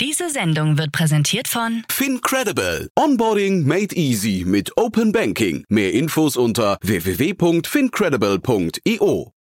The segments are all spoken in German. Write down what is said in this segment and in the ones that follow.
Diese Sendung wird präsentiert von FinCredible. Onboarding made easy mit Open Banking. Mehr Infos unter www.fincredible.io.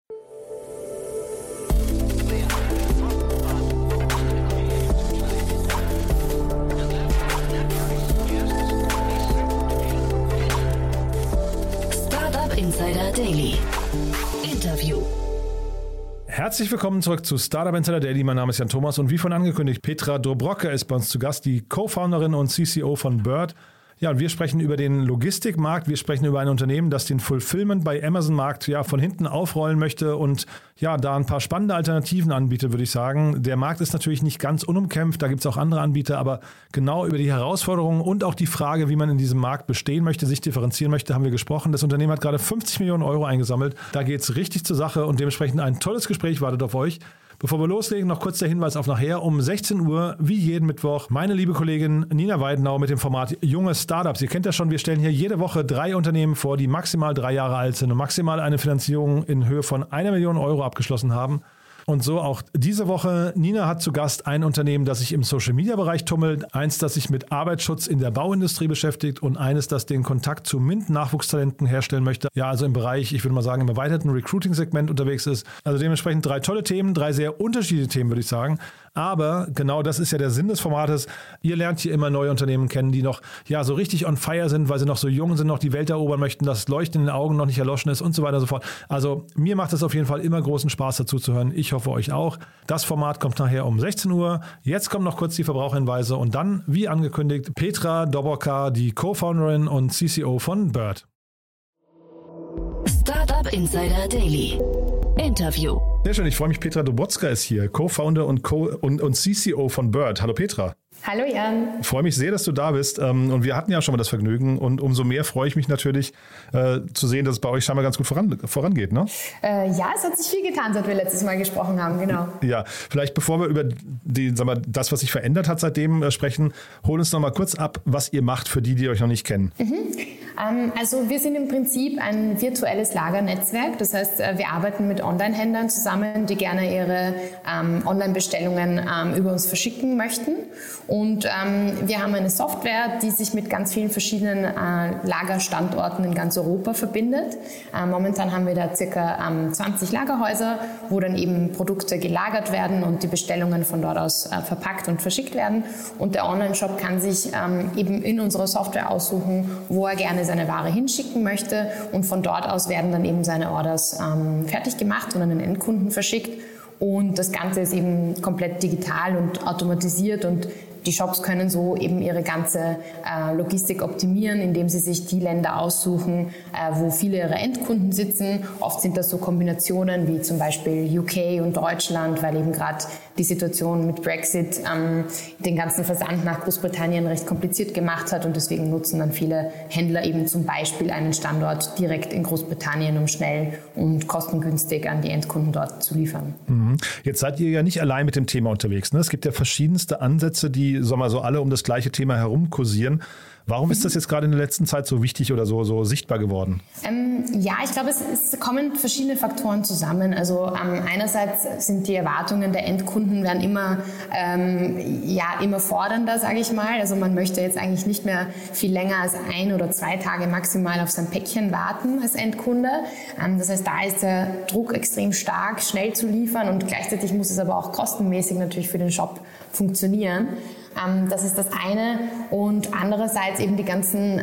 Startup Insider Daily. Interview. Herzlich willkommen zurück zu Startup Insider Daily. Mein Name ist Jan Thomas und wie von angekündigt, Petra Dobrocka ist bei uns zu Gast, die Co-Founderin und CCO von Bird. Ja, und wir sprechen über den Logistikmarkt, wir sprechen über ein Unternehmen, das den Fulfillment bei Amazon-Markt von hinten aufrollen möchte und da ein paar spannende Alternativen anbietet, würde ich sagen. Der Markt ist natürlich nicht ganz unumkämpft, da gibt es auch andere Anbieter, aber genau über die Herausforderungen und auch die Frage, wie man in diesem Markt bestehen möchte, sich differenzieren möchte, haben wir gesprochen. Das Unternehmen hat gerade 50 Millionen Euro eingesammelt. Da geht es richtig zur Sache und dementsprechend ein tolles Gespräch wartet auf euch. Bevor wir loslegen, noch kurz der Hinweis auf nachher um 16 Uhr, wie jeden Mittwoch, meine liebe Kollegin Nina Weidenau mit dem Format Junge Startups. Ihr kennt ja schon, wir stellen hier jede Woche 3 Unternehmen vor, die maximal 3 Jahre alt sind und maximal eine Finanzierung in Höhe von 1 Million Euro abgeschlossen haben. Und so auch diese Woche. Nina hat zu Gast ein Unternehmen, das sich im Social-Media-Bereich tummelt, eins, das sich mit Arbeitsschutz in der Bauindustrie beschäftigt und eines, das den Kontakt zu MINT-Nachwuchstalenten herstellen möchte. Ja, also im Bereich, ich würde mal sagen, im erweiterten Recruiting-Segment unterwegs ist. Also dementsprechend 3 tolle Themen, 3 sehr unterschiedliche Themen, würde ich sagen. Aber genau das ist ja der Sinn des Formates. Ihr lernt hier immer neue Unternehmen kennen, die noch so richtig on fire sind, weil sie noch so jung sind, noch die Welt erobern möchten, das Leuchten in den Augen noch nicht erloschen ist und so weiter und so fort. Also mir macht es auf jeden Fall immer großen Spaß dazu zu hören. Ich hoffe euch auch. Das Format kommt nachher um 16 Uhr. Jetzt kommen noch kurz die Verbraucherhinweise und dann, wie angekündigt, Petra Dobrocka, die Co-Founderin und CCO von Bird. Startup Insider Daily. Interview. Sehr schön, ich freue mich, Petra Dobrocka ist hier, Co-Founder und CCO von Bird. Hallo Petra. Hallo Jan. Ich freue mich sehr, dass du da bist und wir hatten ja schon mal das Vergnügen und umso mehr freue ich mich natürlich zu sehen, dass es bei euch scheinbar ganz gut vorangeht, ne? Ja, es hat sich viel getan, seit wir letztes Mal gesprochen haben, genau. Ja, vielleicht bevor wir über das, was sich verändert hat seitdem sprechen, hol uns noch mal kurz ab, was ihr macht für die euch noch nicht kennen. Also wir sind im Prinzip ein virtuelles Lagernetzwerk, das heißt, wir arbeiten mit Online-Händlern zusammen, die gerne ihre Online-Bestellungen über uns verschicken möchten. Und wir haben eine Software, die sich mit ganz vielen verschiedenen Lagerstandorten in ganz Europa verbindet. Momentan haben wir da circa 20 Lagerhäuser, wo dann eben Produkte gelagert werden und die Bestellungen von dort aus verpackt und verschickt werden. Und der Online-Shop kann sich eben in unserer Software aussuchen, wo er gerne seine Ware hinschicken möchte. Und von dort aus werden dann eben seine Orders fertig gemacht und an den Endkunden verschickt. Und das Ganze ist eben komplett digital und automatisiert und die Shops können so eben ihre ganze Logistik optimieren, indem sie sich die Länder aussuchen, wo viele ihrer Endkunden sitzen. Oft sind das so Kombinationen wie zum Beispiel UK und Deutschland, weil eben gerade die Situation mit Brexit den ganzen Versand nach Großbritannien recht kompliziert gemacht hat und deswegen nutzen dann viele Händler eben zum Beispiel einen Standort direkt in Großbritannien, um schnell und kostengünstig an die Endkunden dort zu liefern. Jetzt seid ihr ja nicht allein mit dem Thema unterwegs, ne? Es gibt ja verschiedenste Ansätze, die alle um das gleiche Thema herum kursieren. Warum ist das jetzt gerade in der letzten Zeit so wichtig oder so sichtbar geworden? Ich glaube, es kommen verschiedene Faktoren zusammen. Also einerseits sind die Erwartungen der Endkunden werden immer fordernder, sage ich mal. Also man möchte jetzt eigentlich nicht mehr viel länger als 1 oder 2 Tage maximal auf sein Päckchen warten als Endkunde. Das heißt, da ist der Druck extrem stark, schnell zu liefern und gleichzeitig muss es aber auch kostenmäßig natürlich für den Shop funktionieren. Das ist das eine. Und andererseits eben die ganzen,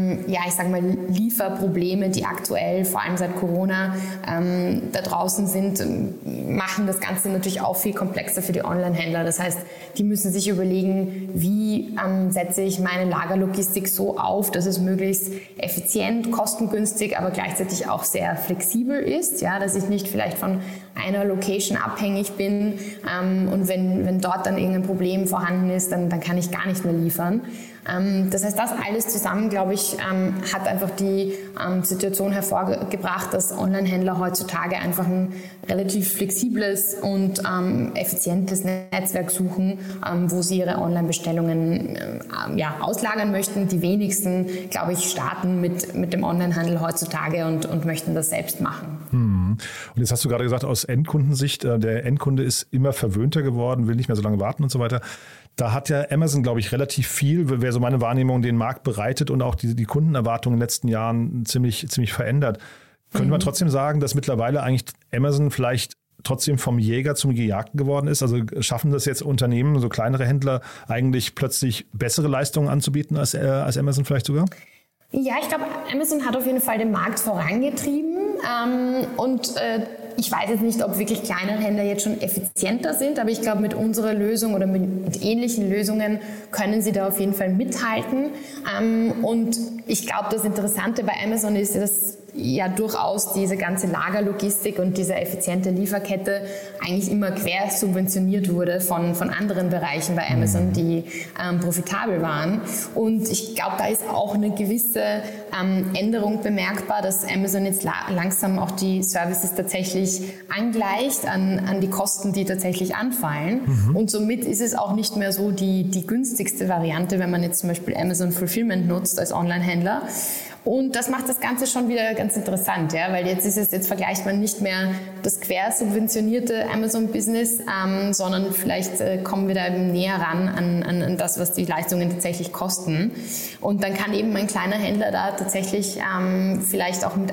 Lieferprobleme, die aktuell, vor allem seit Corona, da draußen sind, machen das Ganze natürlich auch viel komplexer für die Online-Händler. Das heißt, die müssen sich überlegen, wie setze ich meine Lagerlogistik so auf, dass es möglichst effizient, kostengünstig, aber gleichzeitig auch sehr flexibel ist, ja, dass ich nicht vielleicht von einer Location abhängig bin und wenn dort dann irgendein Problem vorhanden ist, dann kann ich gar nicht mehr liefern. Das heißt, das alles zusammen, glaube ich, hat einfach die Situation hervorgebracht, dass Online-Händler heutzutage einfach ein relativ flexibles und effizientes Netzwerk suchen, wo sie ihre Online-Bestellungen auslagern möchten. Die wenigsten, glaube ich, starten mit dem Online-Handel heutzutage und möchten das selbst machen. Und jetzt hast du gerade gesagt, aus Endkundensicht, der Endkunde ist immer verwöhnter geworden, will nicht mehr so lange warten und so weiter. Da hat ja Amazon, glaube ich, relativ viel, wäre so meine Wahrnehmung, den Markt bereitet und auch die Kundenerwartungen in den letzten Jahren ziemlich verändert. Könnte man trotzdem sagen, dass mittlerweile eigentlich Amazon vielleicht trotzdem vom Jäger zum Gejagten geworden ist? Also schaffen das jetzt Unternehmen, so kleinere Händler, eigentlich plötzlich bessere Leistungen anzubieten als Amazon vielleicht sogar? Ja, ich glaube, Amazon hat auf jeden Fall den Markt vorangetrieben ich weiß jetzt nicht, ob wirklich kleinere Händler jetzt schon effizienter sind, aber ich glaube, mit unserer Lösung oder mit ähnlichen Lösungen können sie da auf jeden Fall mithalten. Und ich glaube, das Interessante bei Amazon ist, dass ja durchaus diese ganze Lagerlogistik und diese effiziente Lieferkette eigentlich immer quer subventioniert wurde von anderen Bereichen bei Amazon, die profitabel waren. Und ich glaube, da ist auch eine gewisse Änderung bemerkbar, dass Amazon jetzt langsam auch die Services tatsächlich angleicht an die Kosten, die tatsächlich anfallen. Und somit ist es auch nicht mehr so die günstigste Variante, wenn man jetzt zum Beispiel Amazon Fulfillment nutzt als Online-Händler. Und das macht das Ganze schon wieder ganz interessant, ja, weil jetzt vergleicht man nicht mehr das quersubventionierte Amazon-Business, sondern vielleicht kommen wir da eben näher ran an das, was die Leistungen tatsächlich kosten. Und dann kann eben ein kleiner Händler da tatsächlich vielleicht auch mit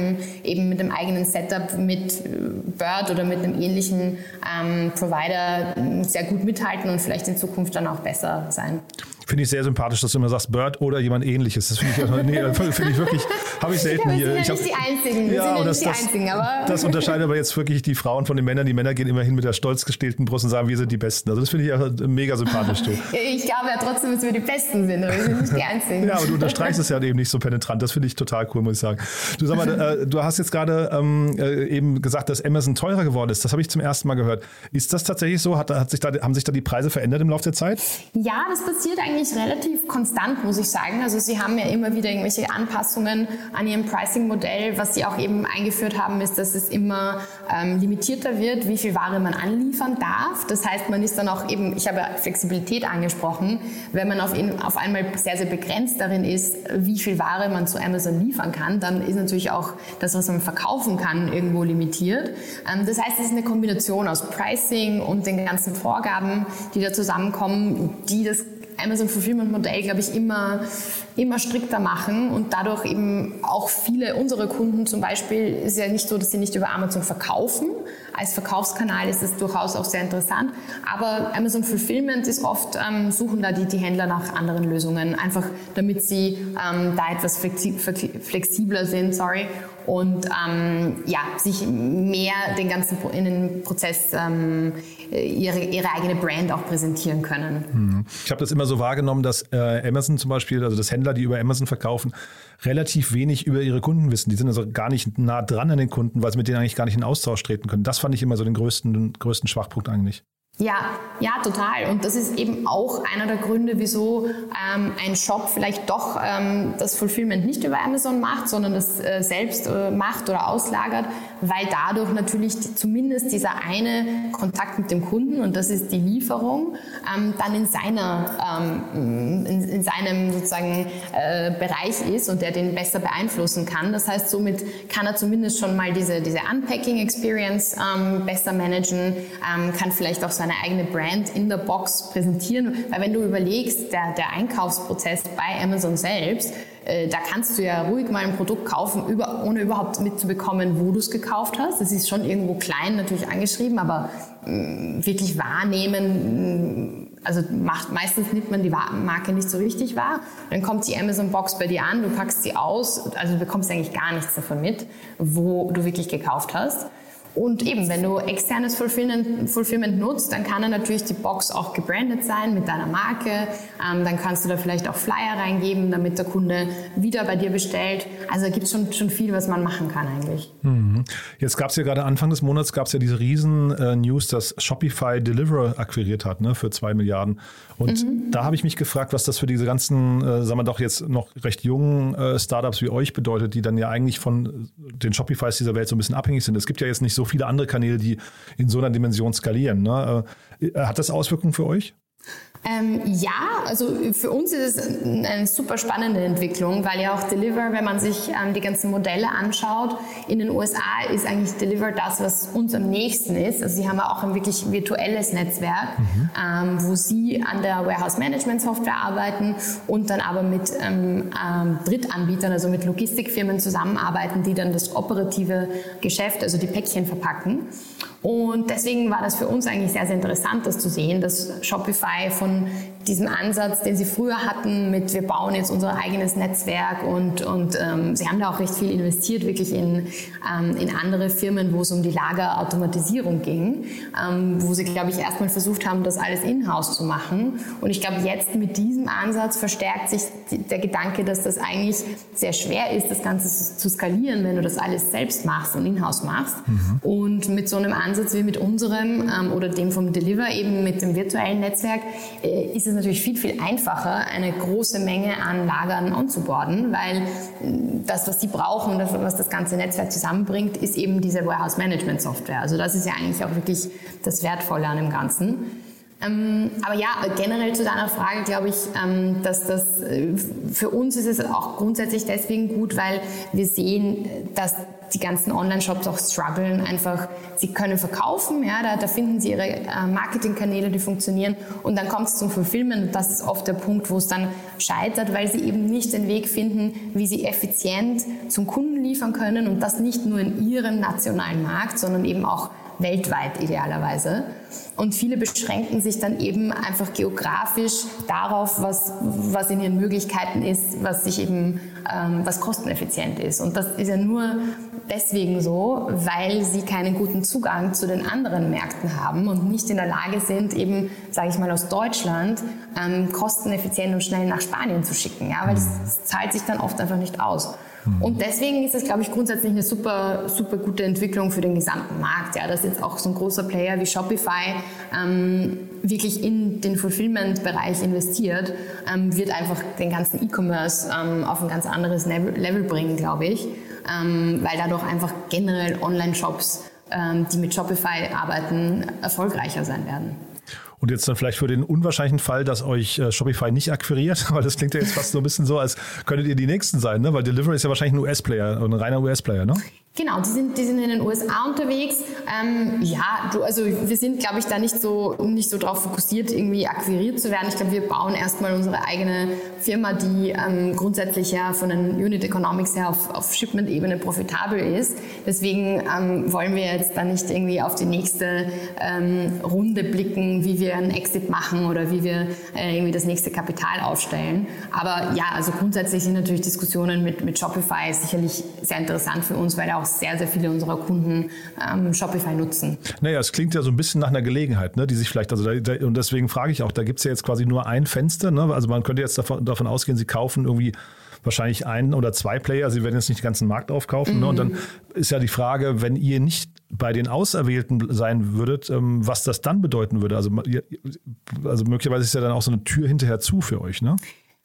dem eigenen Setup mit Bird oder mit einem ähnlichen Provider sehr gut mithalten und vielleicht in Zukunft dann auch besser sein. Finde ich sehr sympathisch, dass du immer sagst Bird oder jemand Ähnliches. Das finde ich wirklich, habe ich selten hier. Wir sind ja nicht die Einzigen. Aber das unterscheidet aber jetzt wirklich die Frauen von den Männern. Die Männer gehen immerhin mit der stolz gestählten Brust und sagen, wir sind die Besten. Also das finde ich auch mega sympathisch. Du. Ich glaube ja trotzdem, dass wir die Besten sind, aber wir sind nicht die Einzigen. Ja, aber du unterstreichst es ja eben nicht so penetrant. Das finde ich total cool, muss ich sagen. Du sag mal, du hast jetzt gerade eben gesagt, dass Amazon teurer geworden ist. Das habe ich zum ersten Mal gehört. Ist das tatsächlich so? Haben sich da die Preise verändert im Laufe der Zeit? Ja, das passiert eigentlich relativ konstant, muss ich sagen. Also sie haben ja immer wieder irgendwelche Anpassungen an ihrem Pricing-Modell. Was sie auch eben eingeführt haben, ist, dass es immer limitierter wird, wie viel Ware man anliefern darf. Das heißt, man ist dann auch eben, ich habe ja Flexibilität angesprochen, wenn man auf einmal sehr, sehr begrenzt darin ist, wie viel Ware man zu Amazon liefern kann, dann ist natürlich auch das, was man verkaufen kann, irgendwo limitiert. Das heißt, es ist eine Kombination aus Pricing und den ganzen Vorgaben, die da zusammenkommen, die das Amazon Fulfillment Modell, glaube ich, immer strikter machen und dadurch eben auch viele unserer Kunden zum Beispiel, ist ja nicht so, dass sie nicht über Amazon verkaufen. Als Verkaufskanal ist es durchaus auch sehr interessant. Aber Amazon Fulfillment ist oft, suchen da die Händler nach anderen Lösungen, einfach damit sie da etwas flexibler sind, und sich mehr in den Prozess ihre eigene Brand auch präsentieren können. Ich habe das immer so wahrgenommen, dass Amazon zum Beispiel, also dass Händler, die über Amazon verkaufen, relativ wenig über ihre Kunden wissen. Die sind also gar nicht nah dran an den Kunden, weil sie mit denen eigentlich gar nicht in Austausch treten können. Das fand ich immer so den größten Schwachpunkt eigentlich. Ja, total. Und das ist eben auch einer der Gründe, wieso ein Shop vielleicht doch das Fulfillment nicht über Amazon macht, sondern das selbst macht oder auslagert, weil dadurch natürlich zumindest dieser eine Kontakt mit dem Kunden, und das ist die Lieferung, dann in seinem sozusagen Bereich ist und der den besser beeinflussen kann. Das heißt, somit kann er zumindest schon mal diese Unpacking-Experience besser managen, kann vielleicht auch seine eigene Brand in der Box präsentieren. Weil wenn du überlegst, der Einkaufsprozess bei Amazon selbst, da kannst du ja ruhig mal ein Produkt kaufen, ohne überhaupt mitzubekommen, wo du es gekauft hast. Das ist schon irgendwo klein natürlich angeschrieben, aber wirklich wahrnehmen, also meistens nimmt man die Marke nicht so richtig wahr. Dann kommt die Amazon-Box bei dir an, du packst sie aus, also du bekommst eigentlich gar nichts davon mit, wo du wirklich gekauft hast. Und eben, wenn du externes Fulfillment nutzt, dann kann natürlich die Box auch gebrandet sein mit deiner Marke. Dann kannst du da vielleicht auch Flyer reingeben, damit der Kunde wieder bei dir bestellt. Also da gibt es schon viel, was man machen kann eigentlich. Jetzt gab es ja gerade Anfang des Monats diese riesen News, dass Shopify Deliverr akquiriert hat, ne, für 2 Milliarden. Und da habe ich mich gefragt, was das für diese ganzen, sagen wir doch jetzt noch recht jungen Startups wie euch bedeutet, die dann ja eigentlich von den Shopifys dieser Welt so ein bisschen abhängig sind. Es gibt ja jetzt nicht so viele andere Kanäle, die in so einer Dimension skalieren. Ne? Hat das Auswirkungen für euch? Ja, also für uns ist es eine super spannende Entwicklung, weil ja auch Deliverr, wenn man sich die ganzen Modelle anschaut, in den USA ist eigentlich Deliverr das, was uns am nächsten ist. Also sie haben ja auch ein wirklich virtuelles Netzwerk, wo sie an der Warehouse-Management-Software arbeiten und dann aber mit Drittanbietern, also mit Logistikfirmen zusammenarbeiten, die dann das operative Geschäft, also die Päckchen verpacken. Und deswegen war das für uns eigentlich sehr, sehr interessant, das zu sehen, dass Shopify von diesem Ansatz, den sie früher hatten, mit wir bauen jetzt unser eigenes Netzwerk und sie haben da auch recht viel investiert, wirklich in andere Firmen, wo es um die Lagerautomatisierung ging, wo sie, glaube ich, erstmal versucht haben, das alles in-house zu machen. Und ich glaube, jetzt mit diesem Ansatz verstärkt sich der Gedanke, dass das eigentlich sehr schwer ist, das Ganze zu skalieren, wenn du das alles selbst machst und in-house machst. Und mit so einem Ansatz wie mit unserem oder dem vom Deliverr, eben mit dem virtuellen Netzwerk, ist es natürlich viel, viel einfacher, eine große Menge an Lagern onzuboarden, weil das, was sie brauchen, das, was das ganze Netzwerk zusammenbringt, ist eben diese Warehouse-Management-Software. Also das ist ja eigentlich auch wirklich das Wertvolle an dem Ganzen. Aber ja, generell zu deiner Frage glaube ich, dass das für uns ist es auch grundsätzlich deswegen gut, weil wir sehen, dass die ganzen Online-Shops auch strugglen, einfach, sie können verkaufen, ja, da finden sie ihre Marketingkanäle, die funktionieren und dann kommt es zum Fulfillment und das ist oft der Punkt, wo es dann scheitert, weil sie eben nicht den Weg finden, wie sie effizient zum Kunden liefern können und das nicht nur in ihrem nationalen Markt, sondern eben auch weltweit idealerweise. Und viele beschränken sich dann eben einfach geografisch darauf, was in ihren Möglichkeiten ist, was kosteneffizient ist. Und das ist ja nur deswegen so, weil sie keinen guten Zugang zu den anderen Märkten haben und nicht in der Lage sind, eben, sage ich mal, aus Deutschland kosteneffizient und schnell nach Spanien zu schicken. Ja? Weil das zahlt sich dann oft einfach nicht aus. Und deswegen ist es, glaube ich, grundsätzlich eine super, super gute Entwicklung für den gesamten Markt. Ja, dass jetzt auch so ein großer Player wie Shopify wirklich in den Fulfillment-Bereich investiert, wird einfach den ganzen E-Commerce auf ein ganz anderes Level bringen, glaube ich, weil dadurch einfach generell Online-Shops, die mit Shopify arbeiten, erfolgreicher sein werden. Und jetzt dann vielleicht für den unwahrscheinlichen Fall, dass euch Shopify nicht akquiriert, weil das klingt ja jetzt fast so ein bisschen so, als könntet ihr die Nächsten sein, ne? Weil Deliverr ist ja wahrscheinlich ein US-Player, ein reiner US-Player, ne? Genau, die sind in den USA unterwegs. Also wir sind, glaube ich, da nicht so drauf fokussiert, irgendwie akquiriert zu werden. Ich glaube, wir bauen erstmal unsere eigene Firma, die grundsätzlich ja von den Unit Economics her auf Shipment-Ebene profitabel ist. Deswegen wollen wir jetzt da nicht irgendwie auf die nächste Runde blicken, wie wir einen Exit machen oder wie wir irgendwie das nächste Kapital aufstellen. Aber ja, also grundsätzlich sind natürlich Diskussionen mit Shopify sicherlich sehr interessant für uns, weil auch sehr, sehr viele unserer Kunden Shopify nutzen. Naja, es klingt ja so ein bisschen nach einer Gelegenheit, ne, die sich vielleicht, und deswegen frage ich auch, da gibt es ja jetzt quasi nur ein Fenster, ne? Also man könnte jetzt davon ausgehen, sie kaufen irgendwie wahrscheinlich 1 oder 2 Player, sie werden jetzt nicht den ganzen Markt aufkaufen. Ne? Und dann ist ja die Frage, wenn ihr nicht bei den Auserwählten sein würdet, was das dann bedeuten würde. Also möglicherweise ist ja dann auch so eine Tür hinterher zu für euch, ne?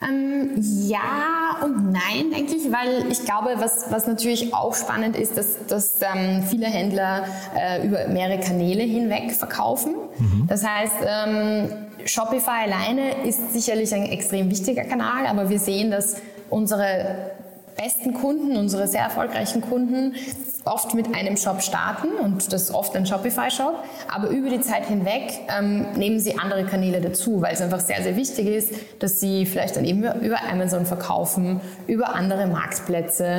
Ja und nein, denke ich, weil ich glaube, was natürlich auch spannend ist, dass viele Händler über mehrere Kanäle hinweg verkaufen. Das heißt, Shopify alleine ist sicherlich ein extrem wichtiger Kanal, aber wir sehen, dass unsere besten Kunden, unsere sehr erfolgreichen Kunden oft mit einem Shop starten und das ist oft ein Shopify-Shop, aber über die Zeit hinweg nehmen sie andere Kanäle dazu, weil es einfach sehr, sehr wichtig ist, dass sie vielleicht dann eben über Amazon verkaufen, über andere Marktplätze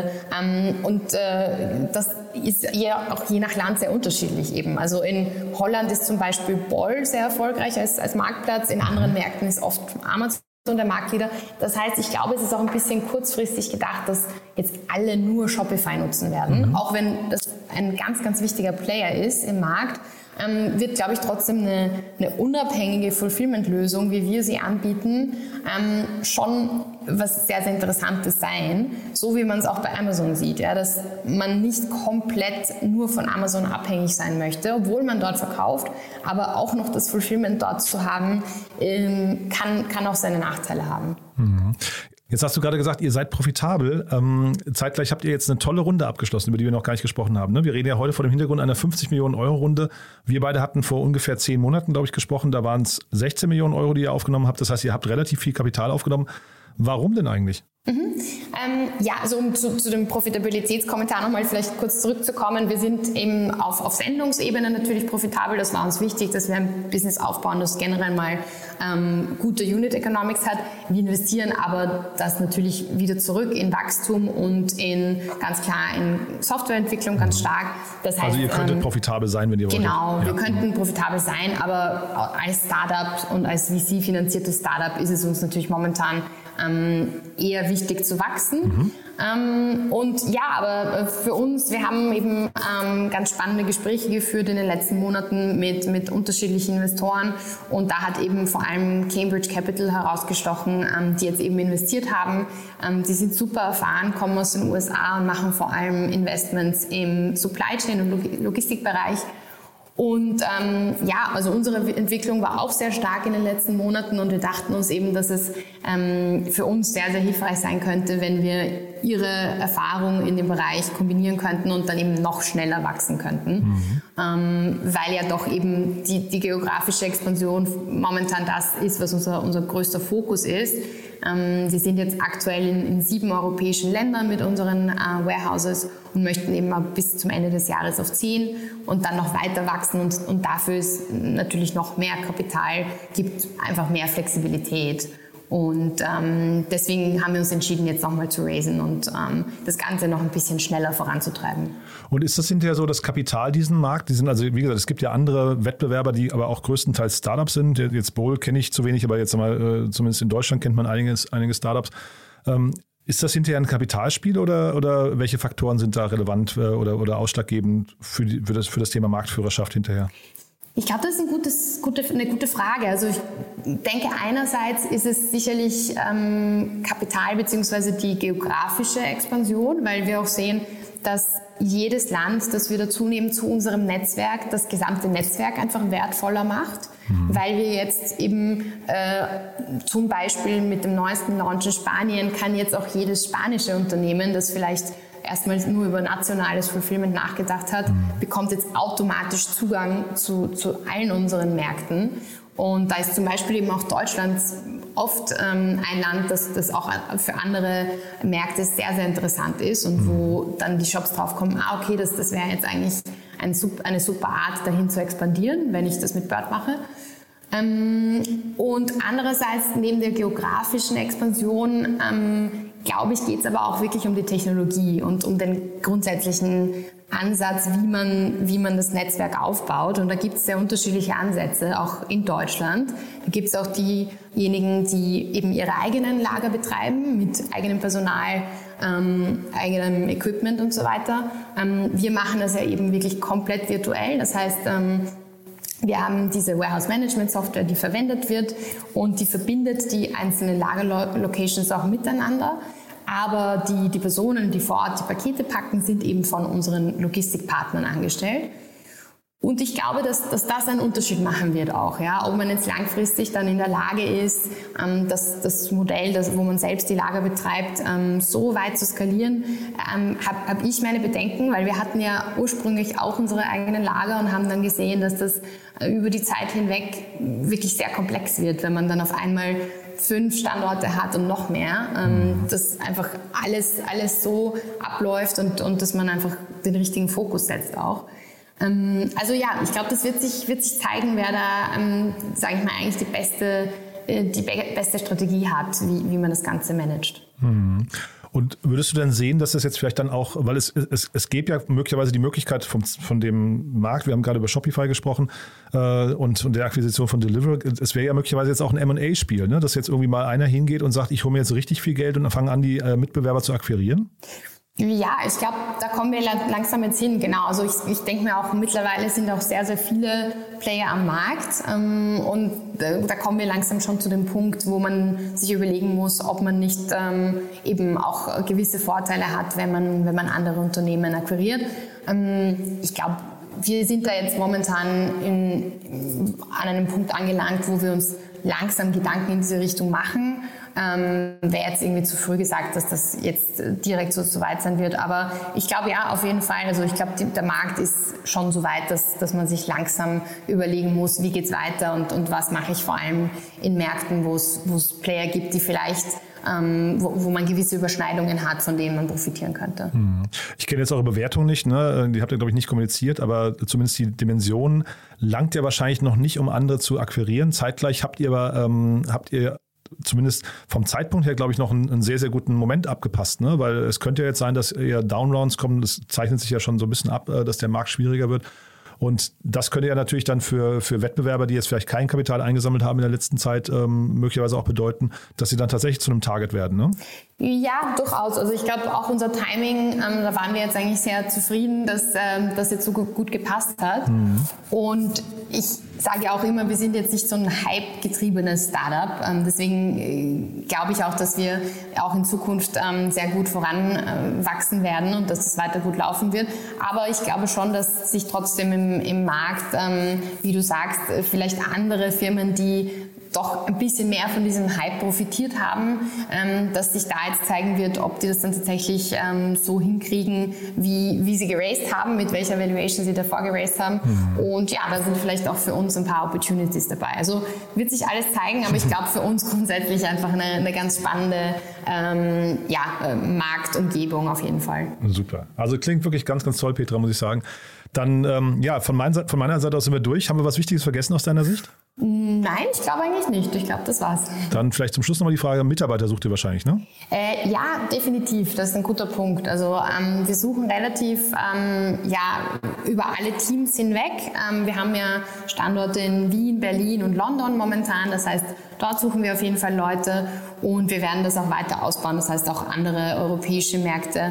das ist ja auch je nach Land sehr unterschiedlich eben. Also in Holland ist zum Beispiel Bol sehr erfolgreich als Marktplatz, in anderen Märkten ist oft Amazon der Marktleader. Das heißt, ich glaube, es ist auch ein bisschen kurzfristig gedacht, dass jetzt alle nur Shopify nutzen werden. Auch wenn das ein ganz, ganz wichtiger Player ist im Markt, wird, glaube ich, trotzdem eine unabhängige Fulfillment-Lösung, wie wir sie anbieten, schon was sehr, sehr Interessantes sein. So wie man es auch bei Amazon sieht, ja, dass man nicht komplett nur von Amazon abhängig sein möchte, obwohl man dort verkauft, aber auch noch das Fulfillment dort zu haben, kann auch seine Nachteile haben. Jetzt hast du gerade gesagt, ihr seid profitabel. Zeitgleich habt ihr jetzt eine tolle Runde abgeschlossen, über die wir noch gar nicht gesprochen haben. Ne? Wir reden ja heute vor dem Hintergrund einer 50 Millionen Euro Runde. Wir beide hatten vor ungefähr 10 Monaten, glaube ich, gesprochen. Da waren es 16 Millionen Euro, die ihr aufgenommen habt. Das heißt, ihr habt relativ viel Kapital aufgenommen. Warum denn eigentlich? Also um zu dem Profitabilitätskommentar nochmal vielleicht kurz zurückzukommen. Wir sind eben auf Sendungsebene natürlich profitabel. Das war uns wichtig, dass wir ein Business aufbauen, das generell mal gute Unit Economics hat. Wir investieren aber das natürlich wieder zurück in Wachstum und ganz klar in Softwareentwicklung ganz stark. Das heißt, also ihr könntet profitabel sein, wenn ihr wollt. Genau, wir könnten profitabel sein, aber als Startup und als VC-finanziertes Startup ist es uns natürlich momentan eher wichtig zu wachsen. Aber für uns, wir haben eben ganz spannende Gespräche geführt in den letzten Monaten mit unterschiedlichen Investoren und da hat eben vor allem Cambridge Capital herausgestochen, die jetzt eben investiert haben. Die sind super erfahren, kommen aus den USA und machen vor allem Investments im Supply Chain und Logistikbereich. Und also unsere Entwicklung war auch sehr stark in den letzten Monaten und wir dachten uns eben, dass es für uns sehr, sehr hilfreich sein könnte, wenn wir ihre Erfahrung in dem Bereich kombinieren könnten und dann eben noch schneller wachsen könnten. Weil ja doch eben die geografische Expansion momentan das ist, was unser größter Fokus ist. Wir sind jetzt aktuell in 7 europäischen Ländern mit unseren Warehouses und möchten eben bis zum Ende des Jahres auf 10 und dann noch weiter wachsen und dafür ist natürlich noch mehr Kapital, gibt einfach mehr Flexibilität. Und deswegen haben wir uns entschieden, jetzt nochmal zu raisen und das Ganze noch ein bisschen schneller voranzutreiben. Und ist das hinterher so, das Kapital diesen Markt, wie gesagt, es gibt ja andere Wettbewerber, die aber auch größtenteils Startups sind. Jetzt Bowl kenne ich zu wenig, aber jetzt mal, zumindest in Deutschland kennt man einige Startups. Ist das hinterher ein Kapitalspiel oder welche Faktoren sind da relevant oder ausschlaggebend für das Thema Marktführerschaft hinterher? Ich glaube, das ist eine gute Frage. Also ich denke, einerseits ist es sicherlich Kapital bzw. die geografische Expansion, weil wir auch sehen, dass jedes Land, das wir dazu nehmen zu unserem Netzwerk, das gesamte Netzwerk einfach wertvoller macht, weil wir jetzt eben zum Beispiel mit dem neuesten Launch in Spanien kann jetzt auch jedes spanische Unternehmen, das vielleicht erstmal nur über nationales Fulfillment nachgedacht hat, bekommt jetzt automatisch Zugang zu allen unseren Märkten. Und da ist zum Beispiel eben auch Deutschland oft ein Land, das auch für andere Märkte sehr, sehr interessant ist und wo dann die Shops draufkommen, okay, das wäre jetzt eigentlich eine super Art, dahin zu expandieren, wenn ich das mit Bird mache. Und andererseits, neben der geografischen Expansion, glaube ich, geht es aber auch wirklich um die Technologie und um den grundsätzlichen Ansatz, wie man das Netzwerk aufbaut. Und da gibt es sehr unterschiedliche Ansätze, auch in Deutschland. Da gibt es auch diejenigen, die eben ihre eigenen Lager betreiben, mit eigenem Personal, eigenem Equipment und so weiter. Wir machen das ja eben wirklich komplett virtuell. Das heißt, wir haben diese Warehouse-Management-Software, die verwendet wird und die verbindet die einzelnen Lager-Locations auch miteinander. Aber die Personen, die vor Ort die Pakete packen, sind eben von unseren Logistikpartnern angestellt. Und ich glaube, dass das einen Unterschied machen wird auch. Ja? Ob man jetzt langfristig dann in der Lage ist, das Modell, wo man selbst die Lager betreibt, so weit zu skalieren, hab ich meine Bedenken, weil wir hatten ja ursprünglich auch unsere eigenen Lager und haben dann gesehen, dass das über die Zeit hinweg wirklich sehr komplex wird, wenn man dann auf einmal 5 Standorte hat und noch mehr, dass einfach alles so abläuft und dass man einfach den richtigen Fokus setzt auch. Also ja, ich glaube, das wird sich zeigen, wer da, sage ich mal, eigentlich die beste Strategie hat, wie man das Ganze managt. Und würdest du denn sehen, dass das jetzt vielleicht dann auch, weil es gäbe ja möglicherweise die Möglichkeit von dem Markt, wir haben gerade über Shopify gesprochen und der Akquisition von Deliveroo, es wäre ja möglicherweise jetzt auch ein M&A-Spiel, ne? Dass jetzt irgendwie mal einer hingeht und sagt, ich hole mir jetzt richtig viel Geld und dann fangen an, die Mitbewerber zu akquirieren? Ja, ich glaube, da kommen wir langsam jetzt hin, genau. Also ich denke mir auch, mittlerweile sind auch sehr, sehr viele Player am Markt und da kommen wir langsam schon zu dem Punkt, wo man sich überlegen muss, ob man nicht eben auch gewisse Vorteile hat, wenn man andere Unternehmen akquiriert. Ich glaube, wir sind da jetzt momentan an einem Punkt angelangt, wo wir uns langsam Gedanken in diese Richtung machen. Wäre jetzt irgendwie zu früh gesagt, dass das jetzt direkt so weit sein wird. Aber ich glaube ja, auf jeden Fall. Also ich glaube, der Markt ist schon so weit, dass man sich langsam überlegen muss, wie geht's weiter und was mache ich vor allem in Märkten, wo es Player gibt, die vielleicht wo man gewisse Überschneidungen hat, von denen man profitieren könnte. Ich kenne jetzt eure Bewertung nicht, ne? Die habt ihr, glaube ich, nicht kommuniziert, aber zumindest die Dimension langt ja wahrscheinlich noch nicht, um andere zu akquirieren. Zeitgleich habt ihr zumindest vom Zeitpunkt her, glaube ich, noch einen sehr, sehr guten Moment abgepasst, ne? Weil es könnte ja jetzt sein, dass eher Downrounds kommen, das zeichnet sich ja schon so ein bisschen ab, dass der Markt schwieriger wird. Und das könnte ja natürlich dann für Wettbewerber, die jetzt vielleicht kein Kapital eingesammelt haben in der letzten Zeit, möglicherweise auch bedeuten, dass sie dann tatsächlich zu einem Target werden, ne? Ja, durchaus. Also ich glaube auch unser Timing, da waren wir jetzt eigentlich sehr zufrieden, dass das jetzt so gut gepasst hat. Und ich sage ja auch immer, wir sind jetzt nicht so ein Hype-getriebenes Startup. Deswegen glaube ich auch, dass wir auch in Zukunft sehr gut voranwachsen werden und dass es weiter gut laufen wird. Aber ich glaube schon, dass sich trotzdem im Markt, wie du sagst, vielleicht andere Firmen, die doch ein bisschen mehr von diesem Hype profitiert haben, dass sich da jetzt zeigen wird, ob die das dann tatsächlich so hinkriegen, wie sie geraced haben, mit welcher Valuation sie davor geraced haben. Und ja, da sind vielleicht auch für uns ein paar Opportunities dabei. Also wird sich alles zeigen, aber ich glaube für uns grundsätzlich einfach eine ganz spannende Marktumgebung auf jeden Fall. Super. Also klingt wirklich ganz, ganz toll, Petra, muss ich sagen. Dann, von meiner Seite aus sind wir durch. Haben wir was Wichtiges vergessen aus deiner Sicht? Nein, ich glaube eigentlich nicht. Ich glaube, das war's. Dann vielleicht zum Schluss nochmal die Frage, Mitarbeiter sucht ihr wahrscheinlich, ne? Ja, definitiv. Das ist ein guter Punkt. Also wir suchen relativ über alle Teams hinweg. Wir haben ja Standorte in Wien, Berlin und London momentan. Das heißt, dort suchen wir auf jeden Fall Leute und wir werden das auch weiter ausbauen. Das heißt, auch andere europäische Märkte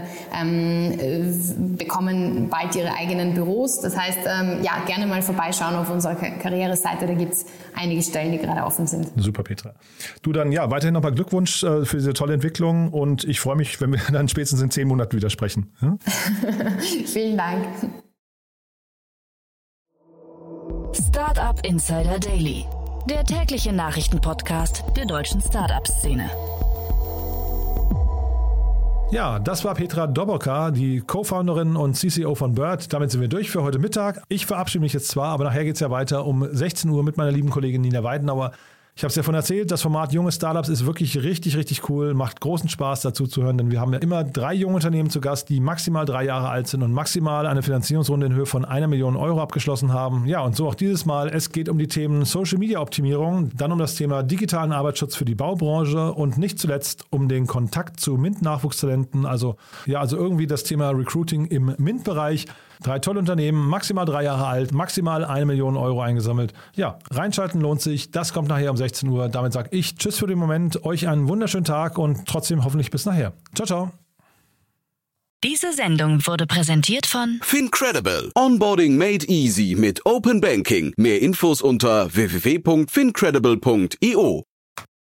bekommen bald ihre eigenen Büros. Das heißt, gerne mal vorbeischauen auf unserer Karriereseite. Da gibt es einige Stellen, die gerade offen sind. Super, Petra. Du dann, weiterhin nochmal Glückwunsch für diese tolle Entwicklung und ich freue mich, wenn wir dann spätestens in 10 Monaten wieder sprechen. Ja? Vielen Dank. Startup Insider Daily, der tägliche Nachrichtenpodcast der deutschen Startup-Szene. Ja, das war Petra Dobroka, die Co-Founderin und CCO von Bird. Damit sind wir durch für heute Mittag. Ich verabschiede mich jetzt zwar, aber nachher geht es ja weiter um 16 Uhr mit meiner lieben Kollegin Nina Weidenauer. Ich habe es ja von erzählt, das Format Junge Startups ist wirklich richtig, richtig cool, macht großen Spaß dazu zu hören, denn wir haben ja immer 3 junge Unternehmen zu Gast, die maximal 3 Jahre alt sind und maximal eine Finanzierungsrunde in Höhe von 1 Million Euro abgeschlossen haben. Ja, und so auch dieses Mal. Es geht um die Themen Social Media Optimierung, dann um das Thema digitalen Arbeitsschutz für die Baubranche und nicht zuletzt um den Kontakt zu MINT-Nachwuchstalenten, also irgendwie das Thema Recruiting im MINT-Bereich. 3 tolle Unternehmen, maximal 3 Jahre alt, maximal 1 Million Euro eingesammelt. Ja, reinschalten lohnt sich. Das kommt nachher um 16 Uhr. Damit sage ich Tschüss für den Moment. Euch einen wunderschönen Tag und trotzdem hoffentlich bis nachher. Ciao, ciao. Diese Sendung wurde präsentiert von FinCredible. Onboarding made easy mit Open Banking. Mehr Infos unter www.fincredible.io.